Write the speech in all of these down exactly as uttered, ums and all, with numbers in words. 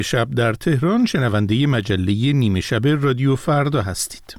شب در تهران شنونده مجله نیمه شب رادیو فردا هستید.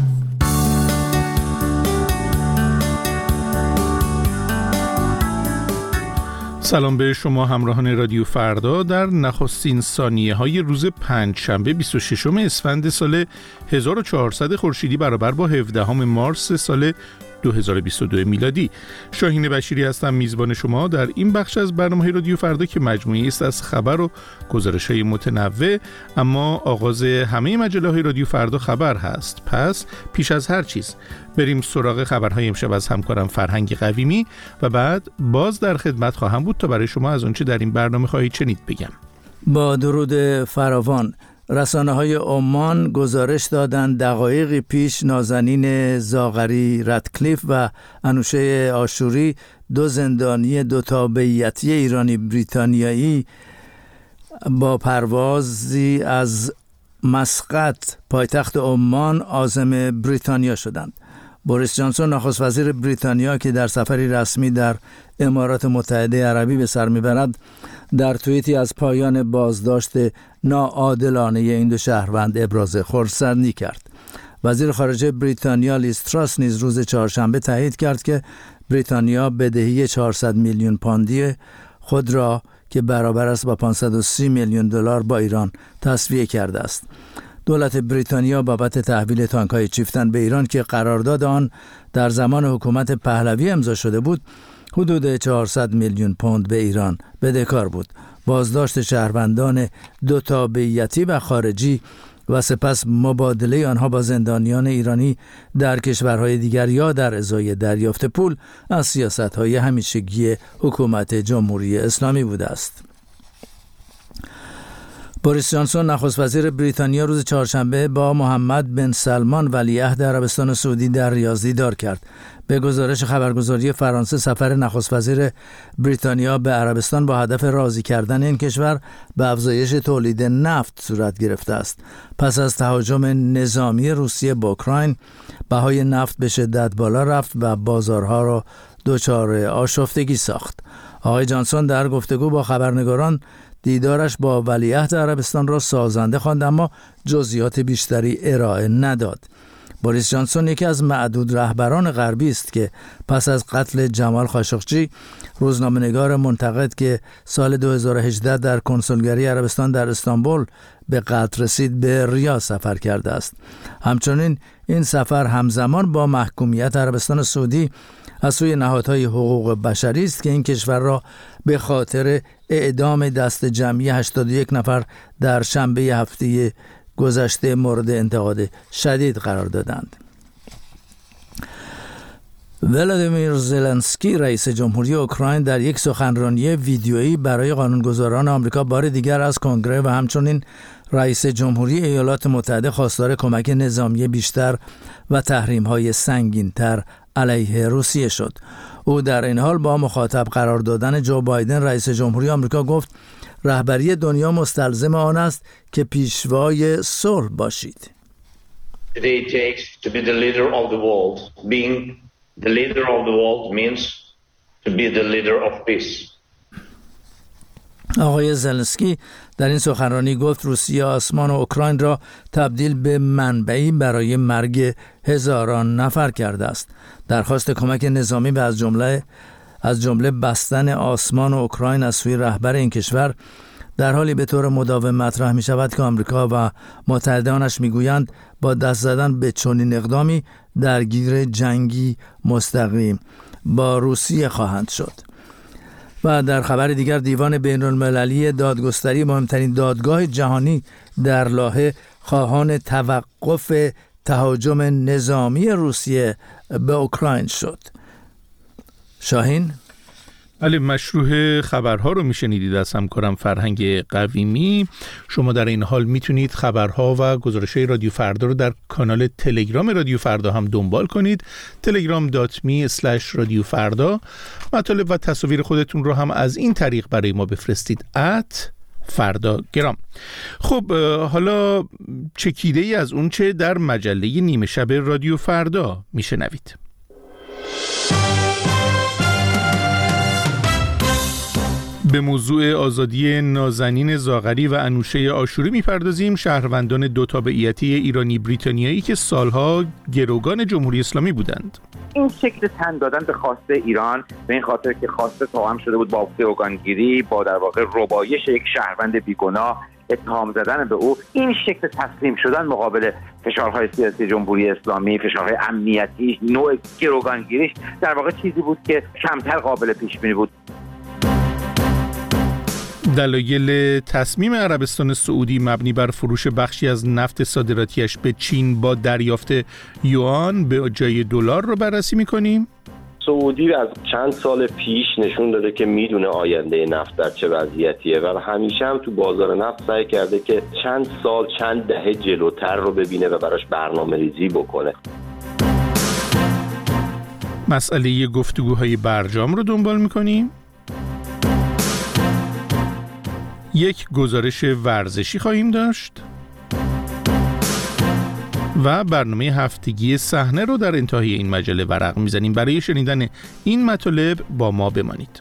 سلام به شما همراهان رادیو فردا در نخستین ثانیه های روز پنجشنبه بیست و ششم اسفند سال هزار و چهارصد خورشیدی برابر با هفدهم مارس سال دو هزار و بیست و دو میلادی. شاهین بشیری هستم، میزبان شما در این بخش از برنامه رادیو فردا که مجموعی است از خبر و گزارش‌های متنوع، اما آغاز همه مجله‌های رادیو فردا خبر هست. پس پیش از هر چیز بریم سراغ خبرهای امشب از همکارم فرهنگ قویمی و بعد باز در خدمت خواهم بود تا برای شما از اونچه در این برنامه خواهید شنید بگم. با درود فراوان، رسانه‌های عمان گزارش دادند دقایقی پیش نازنین زاغری رتکلیف و انوشه آشوری، دو زندانی دو تابعیتی ایرانی بریتانیایی، با پروازی از مسقط پایتخت عمان عازم بریتانیا شدند. بوریس جانسون نخست وزیر بریتانیا که در سفری رسمی در امارات متحده عربی به سر میبرد، در توییتی از پایان بازداشت ناعادلانه این دو شهروند ابراز خرسندی کرد. وزیر خارجه بریتانیا لیز تراس نیز روز چهارشنبه تایید کرد که بریتانیا بدهی چهارصد میلیون پوندی خود را که برابر است با پانصد و سی میلیون دلار با ایران تسویه کرده است. دولت بریتانیا بابت تحویل تانک‌های چیفتن به ایران که قرارداد آن در زمان حکومت پهلوی امضا شده بود، حدود چهارصد میلیون پوند به ایران بدهکار بود. بازداشت شهروندان دو تابعیتی و خارجی و سپس مبادله آنها با زندانیان ایرانی در کشورهای دیگر یا در ازای دریافت پول از سیاست‌های همیشگی حکومت جمهوری اسلامی بوده است. بوریس جانسون نخست وزیر بریتانیا روز چهارشنبه با محمد بن سلمان ولیعهد عربستان سعودی در ریاض دیدار کرد. به گزارش خبرگزاری فرانسه، سفر نخست وزیر بریتانیا به عربستان با هدف راضی کردن این کشور به افزایش تولید نفت صورت گرفته است. پس از تهاجم نظامی روسیه به اوکراین، بهای نفت به شدت بالا رفت و بازارها را دچار آشفتگی ساخت. آقای جانسون در گفتگو با خبرنگاران دیدارش با ولیعهد عربستان را سازنده خواند، اما جزئیات بیشتری ارائه نداد. بوریس جانسون یکی از معدود رهبران غربی است که پس از قتل جمال خاشقچی، روزنامه‌نگار منتقد که سال دو هزار و هجده در کنسولگری عربستان در استانبول به قتل رسید، به ریاض سفر کرده است. همچنین این سفر همزمان با محکومیت عربستان سعودی از سوی نهادهای حقوق بشری است که این کشور را به خاطر اعدام دست جمعی هشتاد و یک نفر در شنبه هفته گذشته مورد انتقاد شدید قرار دادند. ولادیمیر زلنسکی رئیس جمهوری اوکراین در یک سخنرانی ویدیویی برای قانونگذاران آمریکا بار دیگر از کنگره و همچنین رئیس جمهوری ایالات متحده خواستار کمک نظامی بیشتر و تحریم‌های سنگین‌تر علیه روسیه شد. او در این حال با مخاطب قرار دادن جو بایدن رئیس جمهوری آمریکا گفت رهبری دنیا مستلزم آن است که پیشوای صلح باشید. Today it takes to be the leader of the world. Being the leader of the world means to be the leader of peace. آقای زلنسکی در این سخنرانی گفت روسیه آسمان و اوکراین را تبدیل به منبعی برای مرگ هزاران نفر کرده است. درخواست کمک نظامی به از جمله از جمله بستن آسمان و اوکراین از سوی رهبر این کشور در حالی به طور مداوم مطرح می شود که آمریکا و متحدانش می گویند با دست زدن به چنین اقدامی درگیر جنگی مستقیم با روسیه خواهند شد. و در خبر دیگر، دیوان بین المللی دادگستری، مهمترین دادگاه جهانی در لاهه، خواهان توقف تهاجم نظامی روسیه به اوکراین شد. شاهین؟ بله، مشروع خبرها رو میشنیدید از همکارم فرهنگ قویمی. شما در این حال میتونید خبرها و گزارش‌های رادیو فردا رو در کانال تلگرام رادیو فردا هم دنبال کنید. تلگرام دات می اسلش رادیو فردا. مطالب و تصاویر خودتون رو هم از این طریق برای ما بفرستید ات فردا گرام. خب حالا چکیده ای از اون چه در مجله نیمه شب رادیو فردا میشنوید. به موضوع آزادی نازنین زاغری و انوشه آشوری میپردازیم. شهروندان دو تابعیتی ایرانی بریتانیایی که سالها گروگان جمهوری اسلامی بودند. این شکل تن دادن به خواسته ایران به این خاطر که خواسته توأم شده بود با گروگانگیری، با در واقع ربایش یک شهروند بیگناه، اتهام زدن به او، این شکل تسلیم شدن مقابل فشارهای سیاسی جمهوری اسلامی، فشارهای امنیتی، نوع گروگانگیریش در واقع چیزی بود که کمتر قابل پیش بینی بود. دلایل تصمیم عربستان سعودی مبنی بر فروش بخشی از نفت صادراتیش به چین با دریافت یوان به جای دلار رو بررسی می‌کنیم. سعودی از چند سال پیش نشون داده که میدونه آینده نفت در چه وضعیتیه و همیشه هم تو بازار نفت سعی کرده که چند سال چند دهه جلوتر رو ببینه و براش برنامه‌ریزی بکنه. مسئله گفتگوهای برجام رو دنبال می‌کنیم. یک گزارش ورزشی خواهیم داشت و برنامه هفتگی صحنه رو در انتهای این مجله ورق میزنیم. برای شنیدن این مطالب با ما بمانید.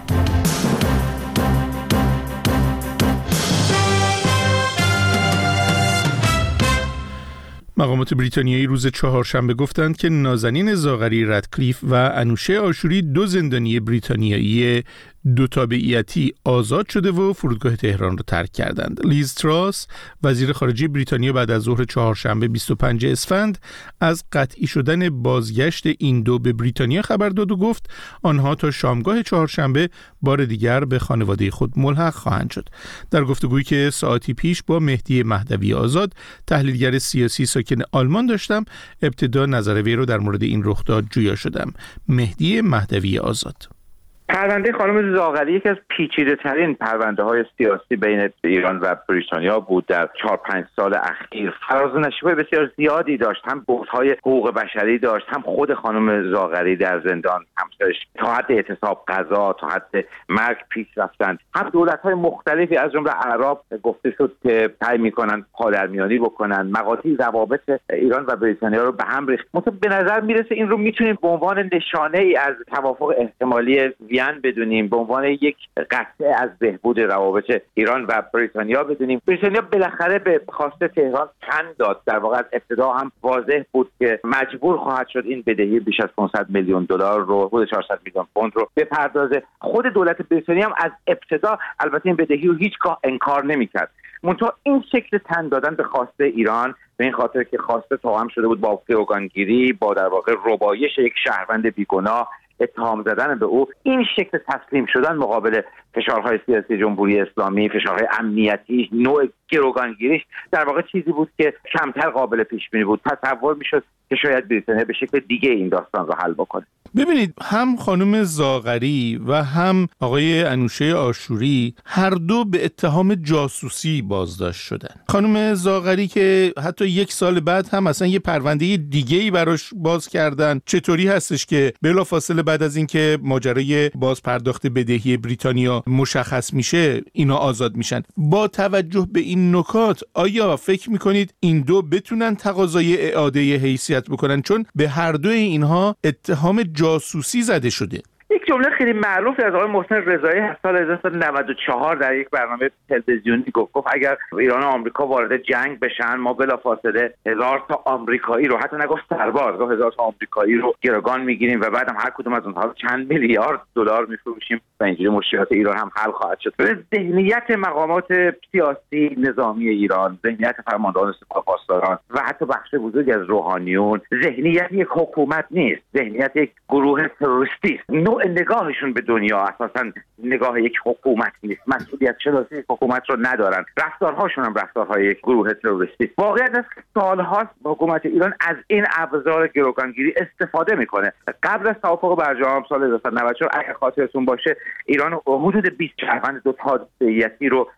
مقامات بریتانیایی روز چهارشنبه گفتند که نازنین زاغری رتکلیف و انوشه آشوری دو زندانی بریتانیایی دو تابعیتی آزاد شده و فرودگاه تهران را ترک کردند. لیز تراس وزیر خارجه بریتانیا بعد از ظهر چهارشنبه بیست و پنجم اسفند از قطعی شدن بازگشت این دو به بریتانیا خبر داد و گفت آنها تا شامگاه چهارشنبه بار دیگر به خانواده خود ملحق خواهند شد. در گفتگویی که ساعتی پیش با مهدی مهدوی آزاد تحلیلگر سیاسی ساکن آلمان داشتم، ابتدا نظر وی رو در مورد این رخداد جویا شدم. مهدی مهدوی آزاد: پرونده خانم زاغری یکی از پیچیده ترین پرونده های سیاسی بین ایران و بریتانیا بود. در چهار پنج سال اخیر فراز و نشیب‌های بسیار زیادی داشت. هم بحث‌های حقوق بشری داشت، هم خود خانم زاغری در زندان، همسرش تا حد اعتصاب غذا، تا حد مرگ پیش رفتند. هم دولت‌های مختلفی از جمله اعراب گفته شد که سعی می‌کنند پادرمیانی بکنند. مقاطع روابط ایران و بریتانیا رو به هم ریخت. مثلا به نظر میرسه این رو می‌تونیم به عنوان نشانه‌ای از توافق احتمالی بدونیم، به عنوان یک قطعه از بهبود روابط ایران و بریتانیا بدونیم. بریتانیا بالاخره به خواسته تهران تن داد. در واقع از ابتدا هم واضح بود که مجبور خواهد شد این بدهی بیش از پانصد میلیون دلار رو، حدود چهارصد میلیون پوند رو بپردازه. خود دولت بریتانیا هم از ابتدا البته این بدهی رو هیچگاه انکار نمی‌کرد. منتها این شکل تن دادن به خواسته ایران به این خاطر که خواسته توأم شده بود با گروگانگیری، با در واقع ربایش یک شهروند بیگناه، اتهام زدن به او، این شکل تسلیم شدن مقابل فشارهای سیاسی جمهوری اسلامی، فشارهای امنیتی، نوع گروگانگیریش در واقع چیزی بود که کمتر قابل پیش بینی بود. تصور میشد که شاید بریتانیا به شکل دیگه این داستان رو حل بکنه. ببینید، هم خانم زاغری و هم آقای انوشه آشوری هر دو به اتهام جاسوسی بازداشت شدن. خانم زاغری که حتی یک سال بعد هم اصلا یه پرونده دیگه‌ای براش باز کردن. چطوری هستش که بلافاصله بعد از اینکه ماجرای بازپرداخت بدهی بریتانیا مشخص میشه اینا آزاد میشن؟ با توجه به این نکات آیا فکر میکنید این دو بتونن تقاضای اعاده حیثیت بکنن؟ چون به هر دوی اینها اتهام جاسوسی زده شده. یک جمله خیلی معروف از آقای محسن رضایی از سال هزار و سیصد و نود و چهار در یک برنامه تلویزیونی گفت گفت اگر ایران و آمریکا وارد جنگ بشن، ما بلافاصله هزار تا آمریکایی رو، حتی نگفت سرباز، گفت هزار تا آمریکایی رو گروگان میگیریم و بعدم هر کدوم از اونها چند میلیارد دلار میفروشیم و اینجوری مشکلات ایران هم حل خواهد شد. ذهنیت مقامات سیاسی نظامی ایران، ذهنیت فرماندهان سپاه پاسداران و حتی بخش بزرگی از روحانیون، ذهنیت یک حکومت نیست، ذهنیت یک گروه تروریستی است. نگاهشون به دنیا اساساً نگاه یک حکومت نیست. مسئولیت شناسی یک حکومت رو ندارن. رفتارهاشون هم رفتارهای یک گروه تروریستی. واقعیت است که سالهاست حکومت ایران از این ابزار گروگانگیری استفاده میکنه. قبل از توافق برجام سال هزار و سیصد و نود و چهار اگر خاطرتون باشه، ایران حدود بیست شهروند دو تابعیتی رو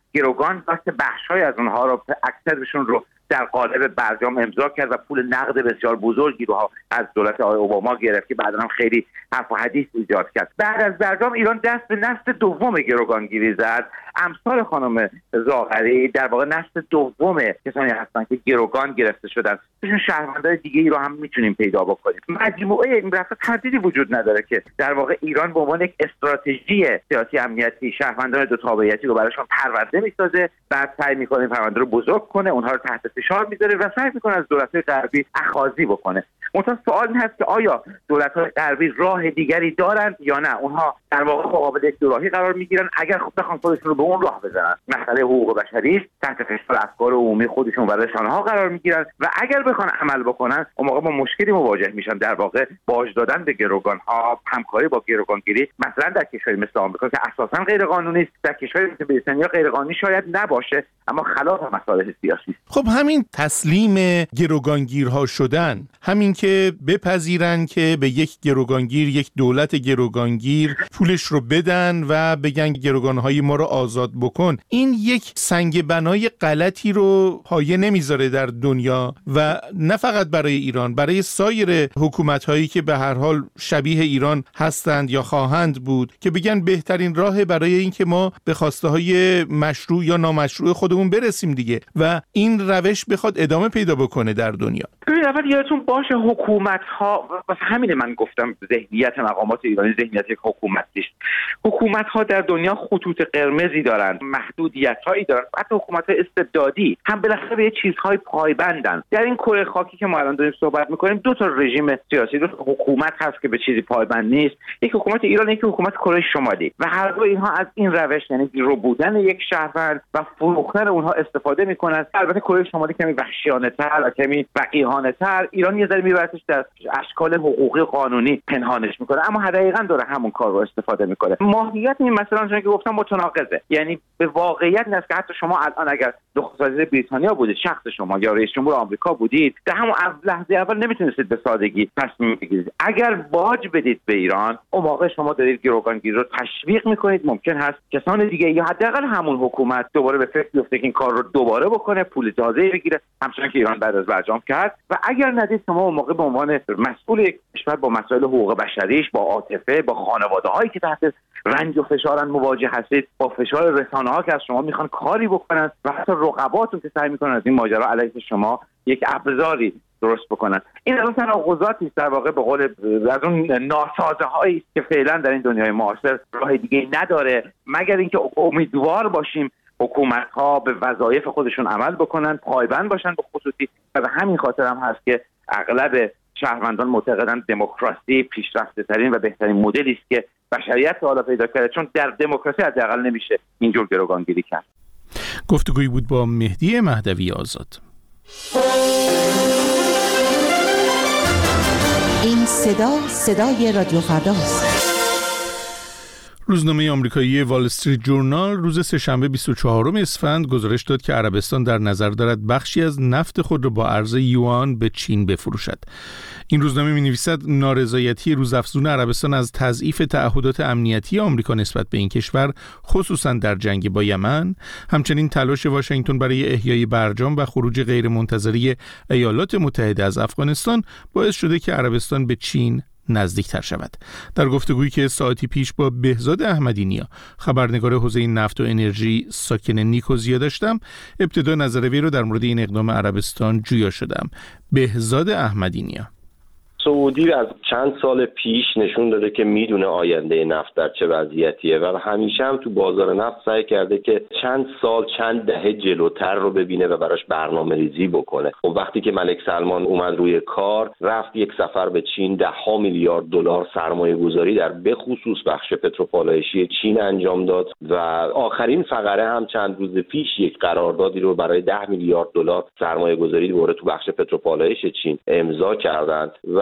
گروگان داشت بخشای از اونها رو اکثرشون رو در قالب برجام امضا کرد و پول نقد بسیار بزرگی رو از دولت آقای اوباما گرفت که بعدا هم خیلی حرف و حدیث ایجاد کرد. بعد از برجام ایران دست به نسل دوم گروگانگیری زد. امثال خانم زاغری در واقع نسل دوم کسانی هستن که گروگان گرفته شدن. بهشون شهروندای دیگه ای رو هم میتونیم پیدا بکنیم. مجموعه این رفت تردیدی وجود نداره که در واقع ایران به عنوان یک استراتژی سیاسی امنیتی شهروندان دو تابعیتی رو براشون پرونده میسازه، بعد سعی میکنه این پرونده رو بزرگ کنه، اونها رو تحت فشار میذاره و سعی میکنه از دولت‌های غربی اخاذی بکنه. منتها سوال این هست که آیا دولت‌های غربی راه دیگری دارند یا نه؟ اونها در واقع مقابل یک دوراهی قرار میگیرن. اگر خب بخوان خودشون رو به اون راه بزنن، مسئله حقوق بشری است، تحت فشار افکار عمومی خودشون و رسانه‌ها قرار میگیرن و اگر بخوان عمل بکنن اون موقع با مشکلی مواجه میشن. در واقع باج دادن به گروگان‌ها، همکاری با گروگانگیری مثلا در کشوری مثل آمریکا که اساساً غیر قانونی است، در کشوری مثل بریتانیا غیر قانونی شاید نباشه اما خلاف مصالح سیاسی است. خب همین تسلیم گروگانگیرها شدن، همین که بپذیرن که به یک گروگانگیر، یک دولت گروگانگیر پولش رو بدن و بگن گروگانهای ما رو آزاد بکن، این یک سنگ بنای غلطی رو پایه نمیذاره در دنیا و نه فقط برای ایران، برای سایر حکومت‌هایی که به هر حال شبیه ایران هستند یا خواهند بود که بگن بهترین راه برای این که ما به خواسته‌های مشروع یا نامشروع خودمون برسیم دیگه و این روش بخواد ادامه پیدا بکنه در دنیا. ببین اول یادتون باشه حکومت‌ها، واسه همین من گفتم ذهنیت مقامات ایرانی ذهنیت یک حکومتی است. حکومت‌ها در دنیا خطوط قرمزی دارند، محدودیت‌هایی دارند. حتی حکومت‌های استبدادی هم بالاخره به چیزهای پایبندن. در این کره خاکی که ما الان داریم صحبت می‌کنیم دو تا رژیم سیاسی، دو تا حکومت هست که به چیزی پایبند نیست. یک حکومت ایران، یک حکومت کره شمالی و هر دو اینها از این روش، یعنی رو بودن یک شهروند و فروختن اونها استفاده می‌کنند. البته کره شمالی کمی وحشیانه‌تر و کمی وقیحانه‌تر، ایران یه ذره میبرتش در اشکال حقوقی قانونی پنهانش میکنه، اما دقیقاً داره همون کار رو استفاده میکنه. ماهیت این مثلا چون که گفتم متناقضه، یعنی به واقعیت نیست که حتی شما الان اگر نخست وزیر بریتانیا بودید، شخص شما یا رئیس جمهور آمریکا بودید، در همون لحظه اول نمیتونستید به سادگی تصمیم بگیرید. اگر باج بدید به ایران، اون موقع شما دارید گروگانگیری رو تشویق میکنید. ممکن هست کسان دیگه یا حداقل همون حکومت دوباره به فکر بیفته که این کار رو دوباره بکنه، پول تازه‌ای بگیره، همچنان که ایران بعد از برجام کرد. و اگر ندید شما اون موقع به عنوان مسئول یک کشور با مسائل حقوق بشریش، با عاطفه، با خانواده‌هایی که تحت رنج و فشارن مواجه هستید، با فشار رسانه‌ها که از شما میخوان کاری بکنن و حتی رقباتون که سعی میکنن از این ماجرا علیه شما یک ابزاری درست بکنن. این از اون تناقضاتی است در واقع به قول از اون ناسازه‌هایی که فعلا در این دنیای معاصر راه دیگه نداره مگر اینکه امیدوار باشیم حکومت‌ها به وظایف خودشون عمل بکنن، پایبند باشن به خصوصی. و به همین خاطر هم هست که اغلب شهروندان معتقدند دموکراسی پیشرفته ترین و بهترین مدلی است که بشریت حالا پیدا کرده، چون در دموکراسی حداقل نمیشه اینجور گروگانگیری کرد. گفتگویی بود با مهدی مهدوی آزاد. این صدا صدای رادیو فرداست. روزنامه آمریکایی وال استریت جورنال روز سه‌شنبه بیست و چهارم اسفند گزارش داد که عربستان در نظر دارد بخشی از نفت خود را با ارز یوان به چین بفروشد. این روزنامه می‌نویسد نارضایتی روزافزون عربستان از تضعیف تعهدات امنیتی آمریکا نسبت به این کشور، خصوصا در جنگ با یمن، همچنین تلاش واشنگتن برای احیای برجام و خروج غیرمنتظره ایالات متحده از افغانستان باعث شده که عربستان به چین نزدیکتر شود. در گفتگویی که ساعتی پیش با بهزاد احمدی‌نیا، خبرنگار حوزه نفت و انرژی ساکن نیکوزیا داشتم، ابتدا نظر وی را در مورد این اقدام عربستان جویا شدم. بهزاد احمدی‌نیا: سعودی از چند سال پیش نشون داده که میدونه آینده نفت در چه وضعیتیه و همیشه هم تو بازار نفت سعی کرده که چند سال چند دهه جلوتر رو ببینه و براش برنامه ریزی بکنه. خب وقتی که ملک سلمان اومد روی کار، رفت یک سفر به چین، ده ها میلیارد دلار سرمایه گذاری در به خصوص بخش پتروپالایشی چین انجام داد و آخرین فقره هم چند روز پیش یک قراردادی رو برای ده میلیارد دلار سرمایه گذاری دوباره تو بخش پتروپالایش چین امضا کردند و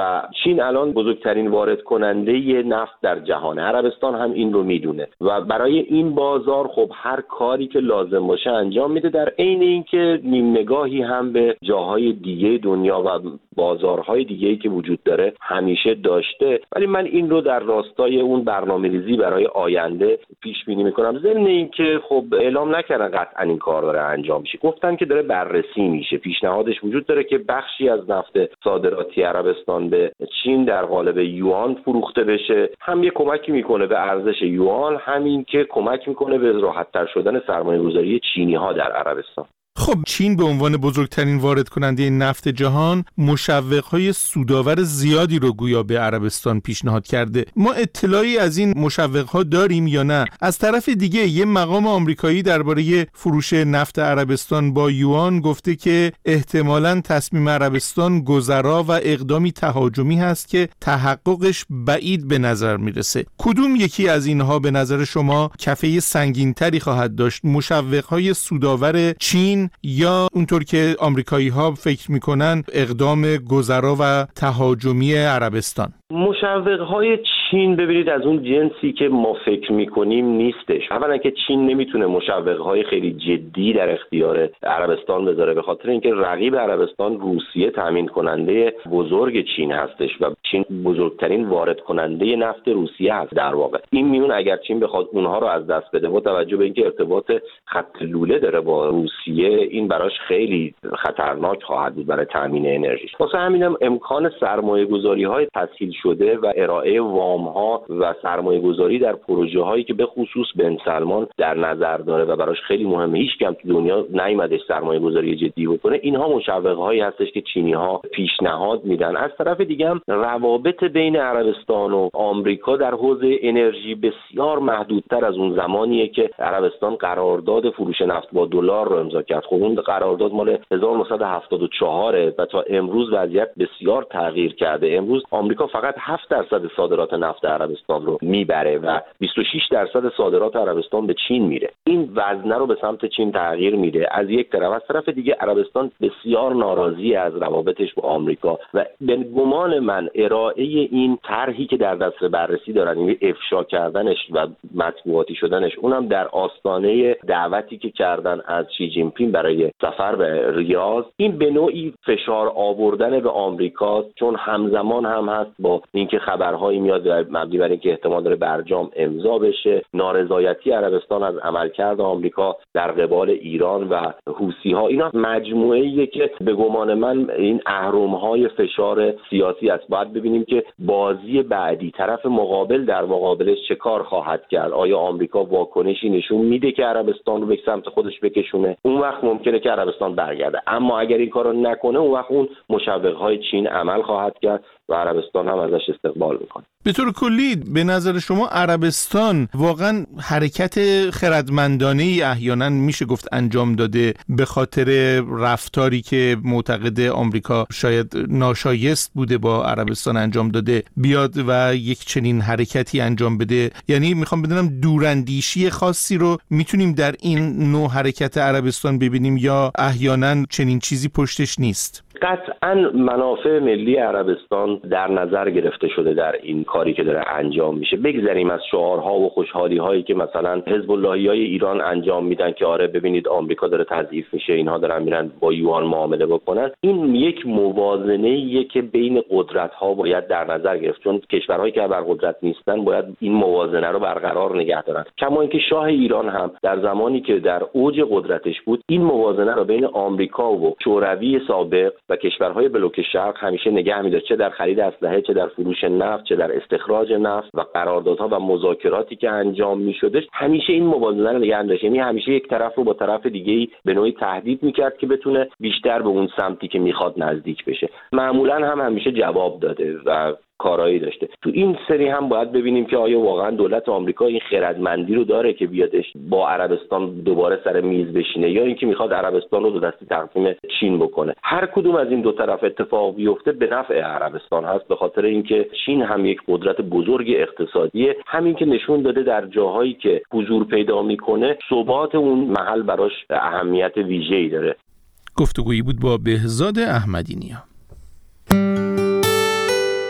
و چین الان بزرگترین وارد کننده نفت در جهانه. عربستان هم این رو میدونه و برای این بازار خب هر کاری که لازم باشه انجام میده، در عین اینکه نیم نگاهی هم به جاهای دیگه دنیا و بازارهای دیگه‌ای که وجود داره همیشه داشته. ولی من این رو در راستای اون برنامه‌ریزی برای آینده پیش بینی میکنم. ضمن اینکه خب اعلام نکردن قطعا این کار داره انجام میشه، گفتن که داره بررسی میشه. پیشنهادش وجود داره که بخشی از نفت صادراتی عربستان به چین در قالب یوان فروخته بشه، هم یه کمکی میکنه به ارزش یوان، همین که کمک میکنه به راحت‌تر شدن سرمایه‌گذاری چینی‌ها در عربستان. خب چین به عنوان بزرگترین وارد کننده نفت جهان مشوق‌های سودآور زیادی رو گویا به عربستان پیشنهاد کرده. ما اطلاعی از این مشوق‌ها داریم یا نه؟ از طرف دیگه یه مقام آمریکایی درباره فروش نفت عربستان با یوان گفته که احتمالاً تصمیم عربستان گذرا و اقدامی تهاجمی هست که تحققش بعید به نظر میرسه. کدوم یکی از اینها به نظر شما کفه سنگین‌تری خواهد داشت؟ مشوق‌های سودآور چین یا اونطور که آمریکایی‌ها فکر میکنن اقدام گذرا و تهاجمی عربستان؟ مشوق‌های چین ببینید از اون جنسی که ما فکر میکنیم نیستش. اولا که چین نمیتونه مشوق‌های خیلی جدی در اختیار عربستان بذاره، به خاطر اینکه رقیب عربستان روسیه تامین کننده بزرگ چین هستش و چین بزرگترین وارد کننده نفت روسیه هست در واقع. این میون اگر چین بخواد اونها رو از دست بده با توجه به اینکه ارتباط خط لوله داره با روسیه، این براش خیلی خطرناک خواهد بود برای تامین انرژی. واسه همینم امکان سرمایه‌گذاری‌های تسهیل شده و ارائه وام‌ها و سرمایه‌گذاری در پروژه‌هایی که به خصوص بن سلمان در نظر داره و براش خیلی مهمه، هیچ کم تو دنیا نیومدش سرمایه‌گذاری جدی بکنه، اینها مشوق‌هایی هستش که چینی‌ها پیشنهاد میدن. از طرف دیگه هم روابط بین عربستان و آمریکا در حوزه انرژی بسیار محدودتر از اون زمانیه که عربستان قرارداد فروش نفت با دلار رو امضا کرد. خب اون قرارداد مال هزار و نهصد و هفتاد و چهار و تا امروز وضعیت بسیار تغییر کرده. امروز آمریکا فقط هفت درصد صادرات نفت عربستان رو میبره و بیست و شش درصد صادرات عربستان به چین میره. این وزنه رو به سمت چین تغییر میده از یک طرف. از طرف دیگه عربستان بسیار ناراضی از روابطش با آمریکا و به گمان من ارائه این طرحی که در دست بررسی دارن، یعنی افشا کردنش و مطبوعاتی شدنش، اونم در آستانه دعوتی که کردن از شی جین پینگ برای سفر به ریاض، این به نوعی فشار آوردن به آمریکاست، چون همزمان هم هست با اینکه خبرهایی میاد مبنی بر اینکه احتمال داره برجام امضا بشه. نارضایتی عربستان از عملکرد آمریکا در قبال ایران و حوثی‌ها، اینا مجموعه‌ایه که به گمان من این اهرم‌های فشار سیاسی است. باید ببینیم که بازی بعدی طرف مقابل در مقابلش چه کار خواهد کرد. آیا آمریکا واکنشی نشون میده که عربستان رو به سمت خودش بکشونه؟ اون وقت ممکنه که عربستان برگرده، اما اگر این کارو نکنه اون وقت اون مشوق‌های چین عمل خواهد کرد و عربستان هم ازش استقبال میکنه. به طور کلی به نظر شما عربستان واقعا حرکت خردمندانه‌ای احیانا میشه گفت انجام داده به خاطر رفتاری که معتقد آمریکا شاید ناشایست بوده با عربستان انجام داده بیاد و یک چنین حرکتی انجام بده؟ یعنی میخوام بدونم دوراندیشی خاصی رو میتونیم در این نوع حرکت عربستان ببینیم یا احیانا چنین چیزی پشتش نیست؟ قطعاً منافع ملی عربستان در نظر گرفته شده در این کاری که داره انجام میشه. بگذریم از شعارها و خوشحالی هایی که مثلا حزب اللهیای ایران انجام میدن که آره ببینید آمریکا داره تضعیف میشه، اینها دارن میرن با یوان معامله بکنن. این یک موازنه‌ایه که بین قدرت ها باید در نظر گرفت، چون کشورهایی که بر قدرت نیستن باید این موازنه رو برقرار نگه دارن. کما اینکه شاه ایران هم در زمانی که در اوج قدرتش بود این موازنه رو بین آمریکا و شوروی سابق و کشورهای بلوک شرق همیشه نگه می‌داشت، چه در خرید اسلحه، چه در فروش نفت، چه در استخراج نفت و قراردادها و مذاکراتی که انجام می‌شدش. همیشه این موازنه رو نگه داشت، یعنی همیشه یک طرف رو با طرف دیگه‌ای به نوعی تهدید می‌کرد که بتونه بیشتر به اون سمتی که می‌خواد نزدیک بشه. معمولاً هم همیشه جواب داده و کارایی داشته. تو این سری هم باید ببینیم که آیا واقعا دولت آمریکا این خردمندی رو داره که بیادش با عربستان دوباره سر میز بشینه یا اینکه میخواد عربستان رو دو دستی تقسیم چین بکنه. هر کدوم از این دو طرف اتفاق بیفته به نفع عربستان هست، به خاطر اینکه چین هم یک قدرت بزرگ اقتصادیه، همین که نشون داده در جاهایی که حضور پیدا میکنه ثبات اون محل براش اهمیت ویژه‌ای داره. گفتگویی بود با بهزاد احمدی نیا.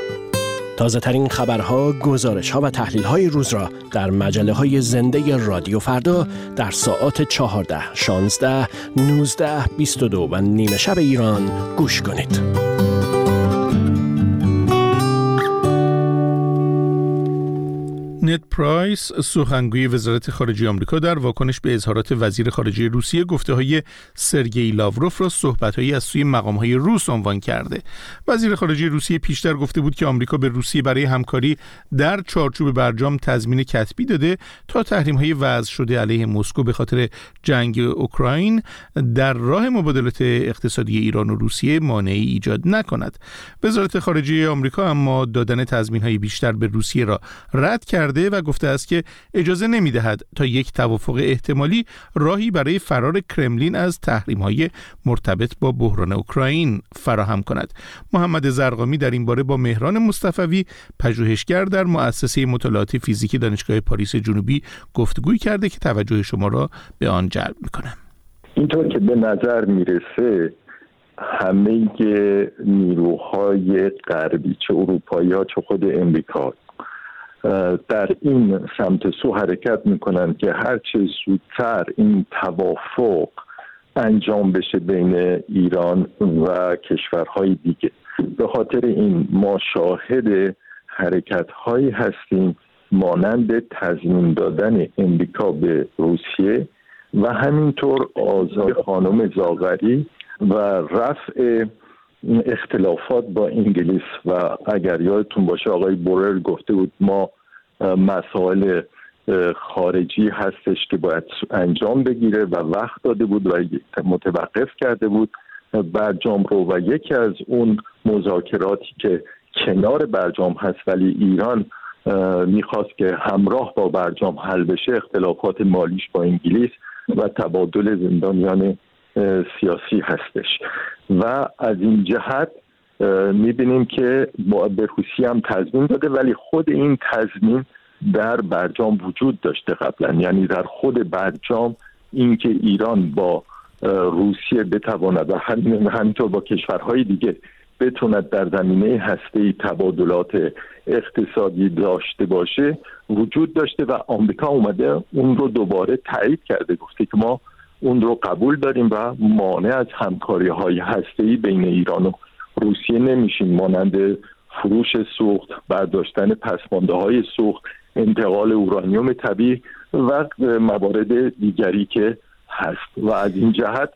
تازه ترین خبرها، گزارش‌ها و تحلیل‌های روز را در مجله‌های زنده رادیو فردا در ساعات چهارده، شانزده، نوزده، بیست و دو و نیمه شب ایران گوش کنید. نت پرایس، سخنگوی وزارت خارجه آمریکا، در واکنش به اظهارات وزیر خارجه روسیه گفته‌های سرگئی لاوروف را صحبت‌هایی از سوی مقام‌های روس عنوان کرده. وزیر خارجه روسیه پیشتر گفته بود که آمریکا به روسیه برای همکاری در چارچوب برجام تضمین کتبی داده تا تحریم‌های وضع شده علیه مسکو به خاطر جنگ اوکراین در راه مبادلات اقتصادی ایران و روسیه مانعی ایجاد نکند. وزارت خارجه آمریکا اما دادن تضمین‌های بیشتر به روسیه را رد کرده و گفته است که اجازه نمی‌دهد تا یک توافق احتمالی راهی برای فرار کرملین از تحریم‌های مرتبط با بحران اوکراین فراهم کند. محمد زرقامی در این باره با مهران مصطفوی، پژوهشگر در مؤسسه مطالعات فیزیکی دانشگاه پاریس جنوبی، گفتگوی کرده که توجه شما را به آن جلب می‌کنم. اینطور که به نظر میرسه همه نیروهای غربی، چه اروپایی‌ها چه خود امریکا، در این سمت سو حرکت میکنن که هرچه زودتر این توافق انجام بشه بین ایران و کشورهای دیگه. به خاطر این ما شاهد حرکت‌هایی هستیم مانند تضمین دادن امریکا به روسیه و همینطور آزادی خانم زاغری و رفع اختلافات با انگلیس. و اگر یادتون باشه آقای بورل گفته بود ما مسائل خارجی هستش که باید انجام بگیره و وقت داده بود و متوقف کرده بود برجام رو، و یکی از اون مذاکراتی که کنار برجام هست ولی ایران میخواست که همراه با برجام حل بشه اختلافات مالیش با انگلیس و تبادل زندانیان سیاسی هستش. و از این جهت میبینیم که به روسیه هم تضمین داده ولی خود این تضمین در برجام وجود داشته قبلا، یعنی در خود برجام اینکه ایران با روسیه بتواند و همینطور با کشورهای دیگه بتوند در زمینه هسته‌ای تبادلات اقتصادی داشته باشه وجود داشته و آمریکا اومده اون رو دوباره تایید کرده، گفته که ما اون رو قبول داریم و مانع از همکاری‌های هسته‌ای بین ایران و روسیه نمیشیم، مانند فروش سوخت، برداشتن پسمانده‌های سوخت، انتقال اورانیوم طبیعی و موارد دیگری که هست. و از این جهت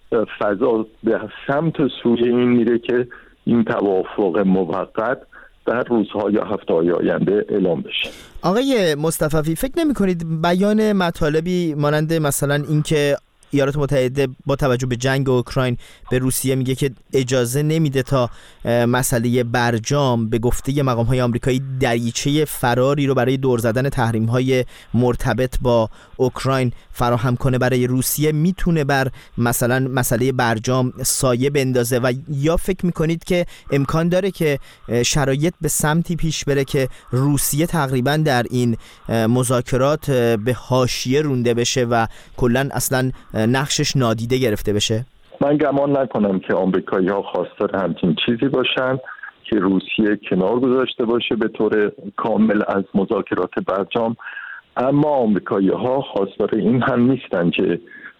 فضا به سمت سوی این میره که این توافق موقت در روزها یا هفته‌های آینده اعلام بشه. آقای مصطفی، فکر نمی کنید بیان مطالبی مانند مثلا اینکه ایالات متحده با توجه به جنگ اوکراین به روسیه میگه که اجازه نمیده تا مسئله برجام به گفته مقام‌های آمریکایی دریچه فراری رو برای دور زدن تحریم‌های مرتبط با اوکراین فراهم کنه برای روسیه، میتونه بر مثلا مسئله برجام سایه بندازه؟ و یا فکر میکنید که امکان داره که شرایط به سمتی پیش بره که روسیه تقریبا در این مذاکرات به حاشیه رونده بشه و کلا اصلا نقشش نادیده گرفته بشه؟ من گمان نکنم که آمریکایی‌ها خواستار همچین چیزی باشن که روسیه کنار گذاشته باشه به طور کامل از مذاکرات برجام، اما آمریکایی‌ها خواستار این هم نیستن که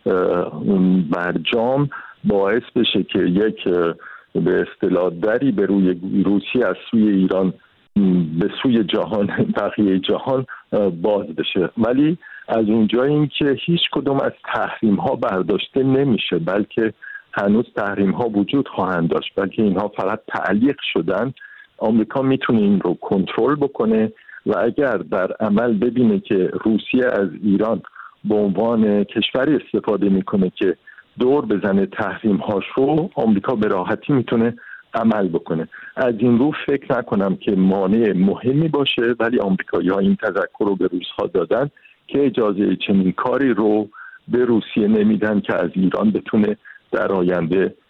برجام باعث بشه که یک به اصطلاح دری به روی روسیه از سوی ایران به سوی جهان بقیه جهان باز بشه. ولی از اونجا این که هیچ کدوم از تحریم ها برداشته نمیشه، بلکه هنوز تحریم ها وجود خواهند داشت، بلکه اینها فقط تعلیق شدن. آمریکا میتونه این رو کنترل بکنه و اگر در عمل ببینه که روسیه از ایران به عنوان کشوری استفاده میکنه که دور بزنه تحریم هاش رو، آمریکا به راحتی میتونه عمل بکنه. از این رو فکر نکنم که مانع مهمی باشه، ولی آمریکایی‌ها این تذکر رو به روس‌ها دادن که اجازه چنین کاری رو به روسیه نمیدن که از ایران بتونه در آینده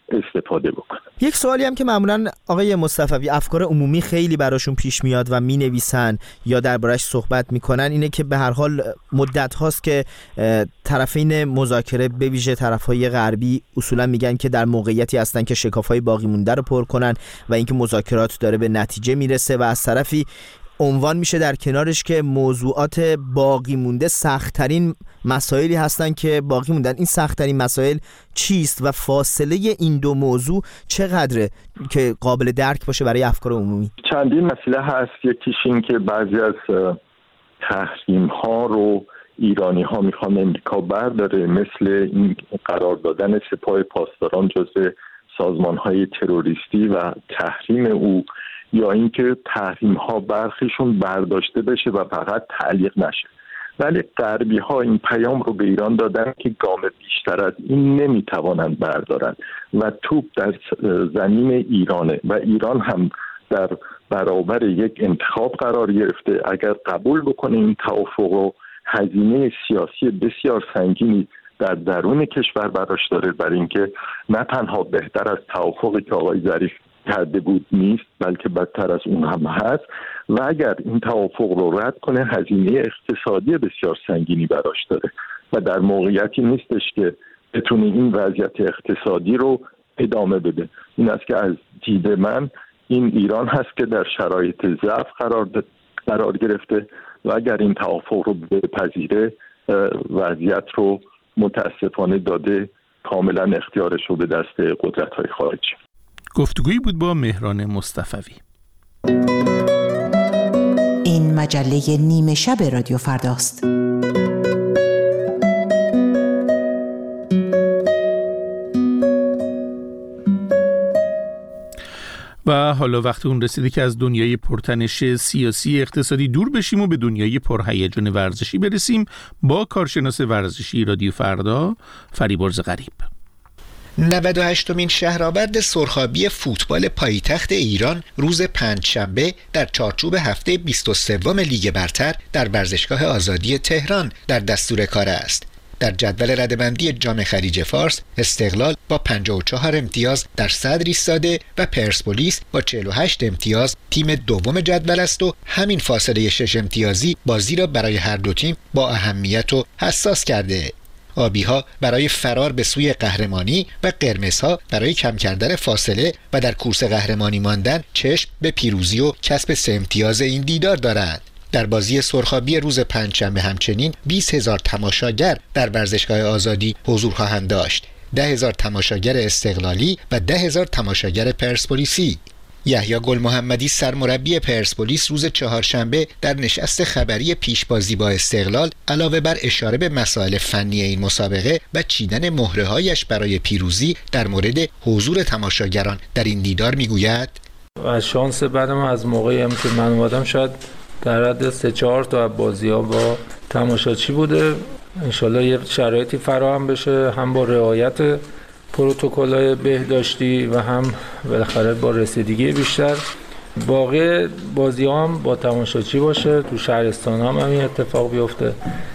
استفاده بکنن. یک سوالی هم که معمولا آقای مصطفوی افکار عمومی خیلی براشون پیش میاد و مینویسن یا دربارش صحبت میکنن اینه که به هر حال مدت هاست که طرفین مذاکره به ویژه طرفهای غربی اصولا میگن که در موقعیتی هستن که شکافهای باقی مونده رو پر کنن و اینکه مذاکرات داره به نتیجه میرسه و از طرفی عنوان میشه در کنارش که موضوعات باقی مونده سخت‌ترین مسائلی هستن که باقی موندن. این سخت‌ترین مسائل چیست و فاصله این دو موضوع چقدره که قابل درک باشه برای افکار عمومی؟ چندین مسئله هست. یکیش این که بعضی از تحریم ها رو ایرانی ها میخوان امریکا برداره، مثل این قرار دادن سپاه پاسداران جزو سازمان های تروریستی و تحریم او، یا اینکه تحریم ها برخیشون برداشته بشه و فقط تعلیق نشه. ولی غربی ها این پیام رو به ایران دادن که گام بیشتر از این نمیتوانند بردارن و توپ در زمین ایرانه و ایران هم در برابر یک انتخاب قرار گرفته. اگر قبول بکنه این توافق رو، هزینه سیاسی بسیار سنگینی در درون کشور براش داره، برای اینکه نه تنها بهتر از توافقی که آقای ظریف کرده بود نیست، بلکه بدتر از اون هم هست و اگر این توافق رو رد کنه هزینه اقتصادی بسیار سنگینی براش داره و در موقعیتی نیستش که بتونه این وضعیت اقتصادی رو ادامه بده. این است که از دید من این ایران هست که در شرایط ضعف قرار قرار گرفته و اگر این توافق رو بپذیره وضعیت رو متاسفانه داده کاملا اختیارش رو به دست قدرت‌های خارجی. گفتگویی بود با مهران مصطفوی. این مجله نیمه شب رادیو فرداست. و حالا وقت اون رسیده که از دنیای پرتنش سیاسی اقتصادی دور بشیم و به دنیای پرهیجان ورزشی برسیم با کارشناس ورزشی رادیو فردا فریبرز غریب. نود و هشتمین شهرآورد سرخابی فوتبال پایتخت ایران روز پنجشنبه در چارچوب هفته بیست و سوم لیگ برتر در ورزشگاه آزادی تهران در دستور کار است. در جدول رده‌بندی جام خلیج فارس استقلال با پنجاه و چهار امتیاز در صدر ایستاده و پرسپولیس با چهل و هشت امتیاز تیم دوم جدول است و همین فاصله شش امتیازی بازی را برای هر دو تیم با اهمیت و حساس کرده. آبی‌ها برای فرار به سوی قهرمانی و قرمزها برای کم کردن فاصله و در کورس قهرمانی ماندن چشم به پیروزی و کسب سه امتیاز این دیدار دارند. در بازی سرخابی روز پنجشنبه همچنین بیست هزار تماشاگر در ورزشگاه آزادی حضور خواهند داشت. ده هزار تماشاگر استقلالی و ده هزار تماشاگر پرسپولیسی. یحیی گل محمدی سرمربی پرسپولیس روز چهارشنبه در نشست خبری پیشبازی با استقلال علاوه بر اشاره به مسائل فنی این مسابقه و چیدن مهره‌هایش برای پیروزی در مورد حضور تماشاگران در این دیدار میگوید: و شانس بعدم از موقعی هم که من اومدم شاید در حد سه چهار تا بازی‌ها با تماشاچی بوده. انشالله یه شرایطی فراهم بشه، هم با رعایت پروتکل‌های بهداشتی و هم بالاخره با رسیدگی بیشتر. باقی بازی‌ها هم با تماشاچی باشه، تو شهرستان هم همین اتفاق بیفته.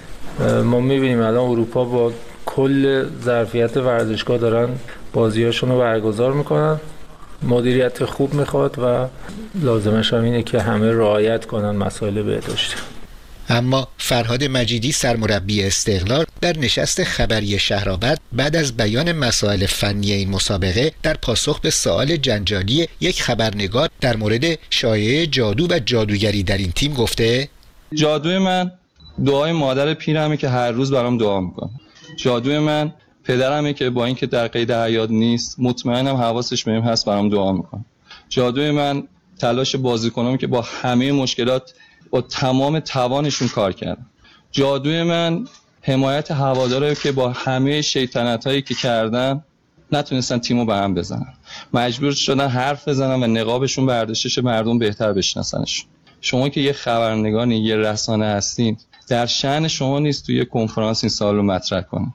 ما می‌بینیم الان اروپا با کل ظرفیت ورزشگاه دارن بازی‌هاشون رو برگزار می‌کنن. مدیریت خوب میخواد و لازمش هم اینه که همه رعایت کنن مسائل بهداشتی. اما فرهاد مجیدی سرمربی استقلال در نشست خبری شهرآورد بعد از بیان مسائل فنی این مسابقه در پاسخ به سوال جنجالی یک خبرنگار در مورد شایعه جادو و جادوگری در این تیم گفته: جادوی من دعای مادر پیرمه که هر روز برام دعا میکنه. جادوی من پدرمه که با اینکه در قید حیات نیست مطمئنم حواسش بهم هست برام دعا میکنه. جادوی من تلاش بازیکنام که با همه مشکلات با تمام توانشون کار کردن. جادوی من حمایت هواداره که با همه شیطنتایی که کردن نتونستن تیمو به هم بزنن. مجبور شدن حرف بزنن و نقابشون برداشته شه مردم بهتر بشناسنشون. شما که یه خبرنگاری، یه رسانه هستین، در شأن شما نیست توی یه کنفرانس این سوالو مطرح کنین.